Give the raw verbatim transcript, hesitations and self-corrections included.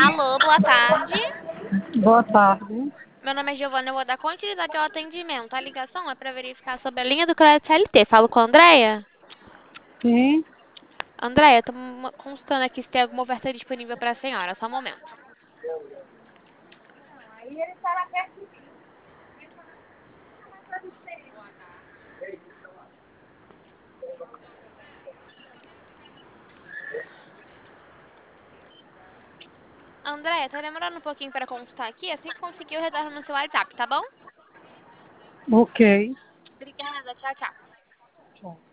Alô, boa tarde. Boa tarde. Meu nome é Giovana, eu vou dar continuidade ao atendimento. A ligação é para verificar sobre a linha do crédito C L T. Falo com a Andréia? Sim, Andréia, estou consultando aqui se tem alguma oferta disponível para a senhora. Só um momento. Andréia, tá demorando um pouquinho para consultar aqui? Assim que conseguir, eu retorno no seu WhatsApp, tá bom? ok. Obrigada, tchau, tchau. Tchau.